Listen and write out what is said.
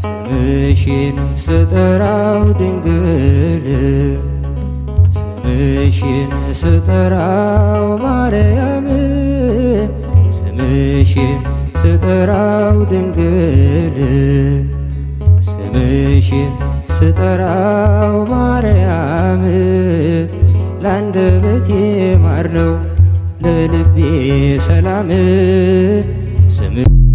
ስምሽን ስጠራው ድንግል ስምሽን ስጠራው ማርያም ስምሽን ስጠራው ድንግል ስምሽን ስጠራው ማርያም ለአንደበቴ ማር ነው ለልቤ ሰላም